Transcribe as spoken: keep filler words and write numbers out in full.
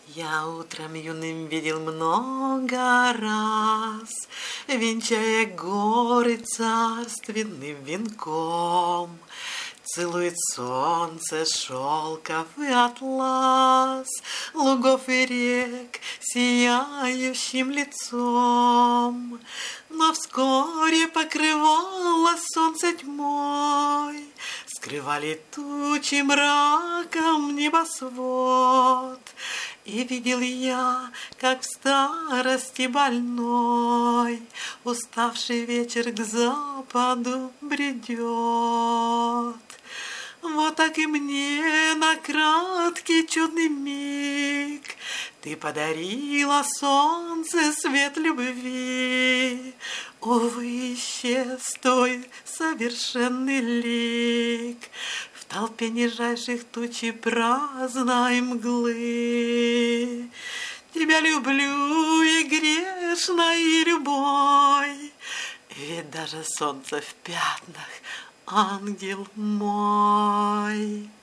Я утром юным видел много раз, венчая горы царственным венком. Целует солнце шелковый атлас лугов и рек сияющим лицом. Но вскоре покрывало солнце тьмой, скрывали тучи мраком небосвод. И видел я, как в старости больной уставший вечер к западу бредет. Вот так и мне на краткий чудный миг ты подарила солнце свет любви. Увы, исчез твой совершенный лик в толпе нижайших туч и праздной мглы. Тебя люблю и грешно, и любой, ведь даже солнце в пятнах, ангел мой.